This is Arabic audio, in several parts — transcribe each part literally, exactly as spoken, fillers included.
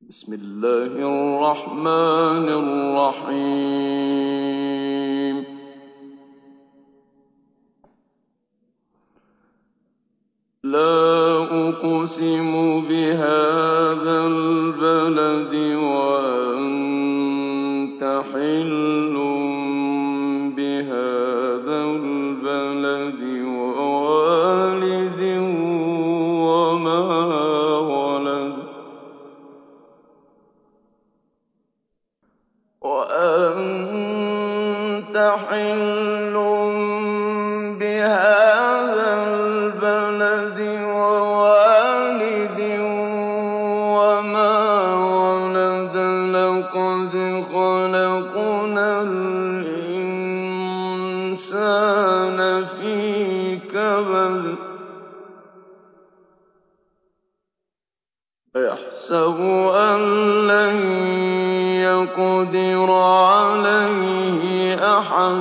بسم الله الرحمن الرحيم. لا أقسم بهذا البلد وأنت حل بهذا البلد ووالد وما ولد وأنت حل بهذا البلد ووالد وما ولد لقد خلقنا الإنسان في كبد يحسب أن لن يقدر عليه أحد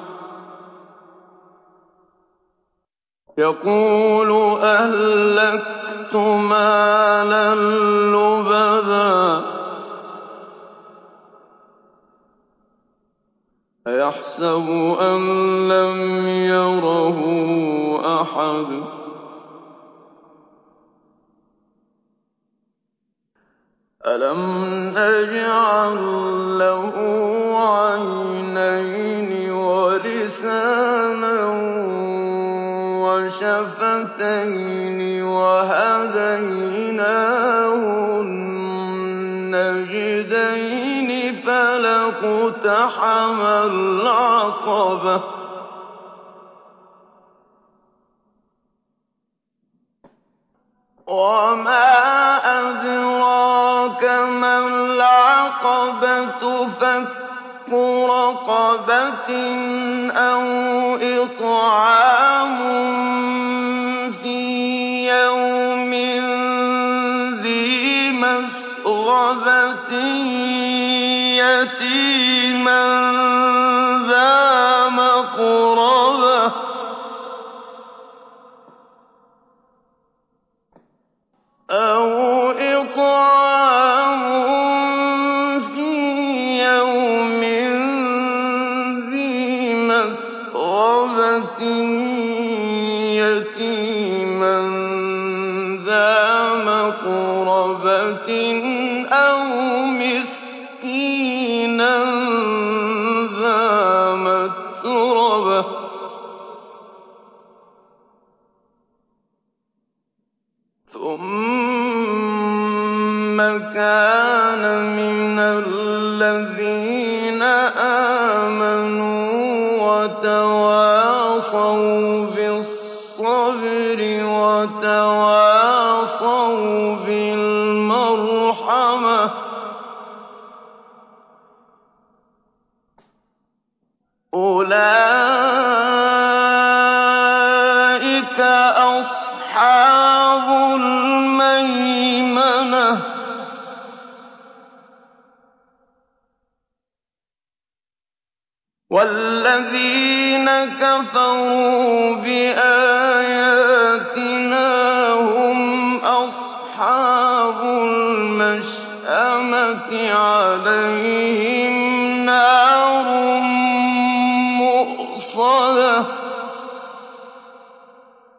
يقول أهلكت مالا لبدا أيحسب أن لم يره أحد ألم نجعل له عينين ولسانا وشفتين وهديناه النجدين فلاقتحم العقبة وما أدراك ما العقبة فك رقبة أو إطعام في يوم ذي مسغبة يتيما ذا مقربة أو إطعام في يوم ذي مسغبة يتيما ذا مقربة أو مسكينا ذا متربة ثم كان من الذين آمنوا وتواصوا بالصبر وتواصوا بالمرحمة أولئك أصحاب الميمنة والذين كفروا بآياتنا